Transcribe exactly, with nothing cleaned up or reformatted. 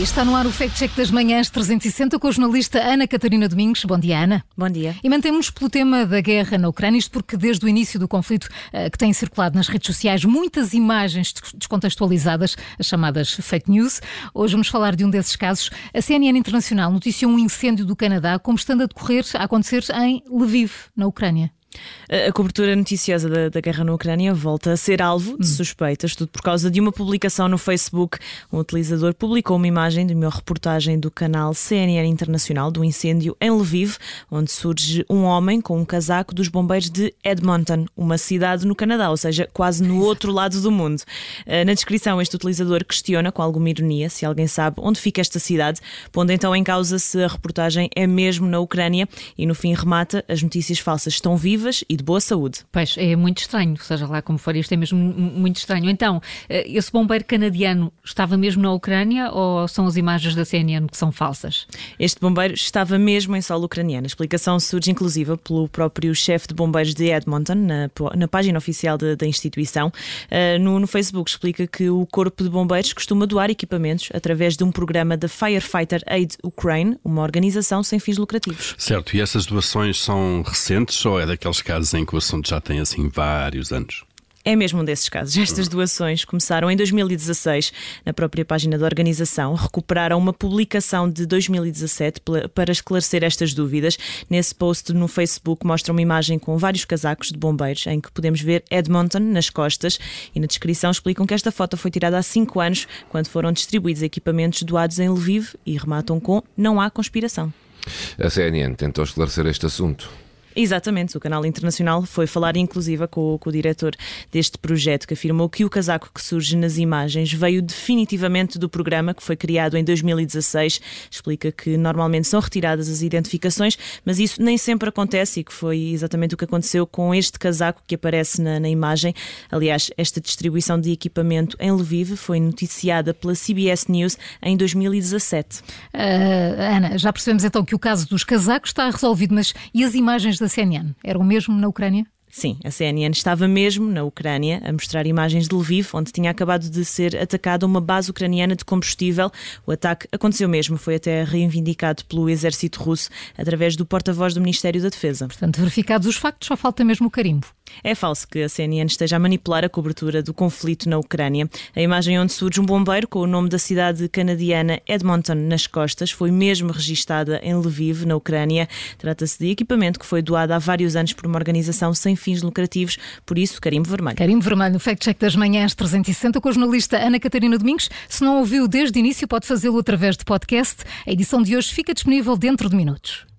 Está no ar o Fact Check das Manhãs trezentos e sessenta com a jornalista Ana Catarina Domingos. Bom dia, Ana. Bom dia. E mantemos pelo tema da guerra na Ucrânia, isto porque desde o início do conflito uh, que tem circulado nas redes sociais muitas imagens descontextualizadas, as chamadas fake news. Hoje vamos falar de um desses casos. A C N N Internacional noticiou um incêndio do Canadá como estando a decorrer, a acontecer em Lviv, na Ucrânia. A cobertura noticiosa da, da guerra na Ucrânia volta a ser alvo de suspeitas, tudo por causa de uma publicação no Facebook. Um utilizador publicou uma imagem de uma reportagem do canal C N N Internacional do incêndio em Lviv, onde surge um homem com um casaco dos bombeiros de Edmonton, uma cidade no Canadá, ou seja, quase no outro lado do mundo. Na descrição, este utilizador questiona, com alguma ironia, se alguém sabe onde fica esta cidade, pondo então em causa se a reportagem é mesmo na Ucrânia, e no fim remata: as notícias falsas estão vivas e de boa saúde. Pois, é muito estranho, seja lá como for, isto é mesmo muito estranho. Então, esse bombeiro canadiano estava mesmo na Ucrânia ou são as imagens da C N N que são falsas? Este bombeiro estava mesmo em solo ucraniano. A explicação surge inclusive pelo próprio chefe de bombeiros de Edmonton, na, na página oficial de, da instituição. Uh, no, no Facebook explica que o corpo de bombeiros costuma doar equipamentos através de um programa da Firefighter Aid Ukraine, uma organização sem fins lucrativos. Certo, e essas doações são recentes ou é daqueles casos em que o assunto já tem assim vários anos? É mesmo um desses casos. Estas doações começaram em dois mil e dezasseis. Na própria página da organização recuperaram uma publicação de dois mil e dezassete para esclarecer estas dúvidas. Nesse post no Facebook mostra uma imagem com vários casacos de bombeiros em que podemos ver Edmonton nas costas, e na descrição explicam que esta foto foi tirada há cinco anos, quando foram distribuídos equipamentos doados em Lviv, e rematam com: não há conspiração. A C N N tentou esclarecer este assunto. Exatamente, o canal internacional foi falar inclusive com, com o diretor deste projeto, que afirmou que o casaco que surge nas imagens veio definitivamente do programa, que foi criado em dois mil e dezasseis. Explica que normalmente são retiradas as identificações, mas isso nem sempre acontece, e que foi exatamente o que aconteceu com este casaco que aparece na, na imagem. Aliás, esta distribuição de equipamento em Lviv foi noticiada pela C B S News em dois mil e dezassete. Uh, Ana, já percebemos então que o caso dos casacos está resolvido, mas e as imagens da C N N? Eram mesmo na Ucrânia? Sim, a C N N estava mesmo na Ucrânia a mostrar imagens de Lviv, onde tinha acabado de ser atacada uma base ucraniana de combustível. O ataque aconteceu mesmo, foi até reivindicado pelo exército russo através do porta-voz do Ministério da Defesa. Portanto, verificados os factos, só falta mesmo o carimbo. É falso que a C N N esteja a manipular a cobertura do conflito na Ucrânia. A imagem onde surge um bombeiro com o nome da cidade canadiana Edmonton nas costas foi mesmo registada em Lviv, na Ucrânia. Trata-se de equipamento que foi doado há vários anos por uma organização sem fins lucrativos, por isso carimbo vermelho. Carimbo vermelho, no Fact Check das Manhãs trezentos e sessenta com a jornalista Ana Catarina Domingos. Se não ouviu desde o início, pode fazê-lo através de podcast. A edição de hoje fica disponível dentro de minutos.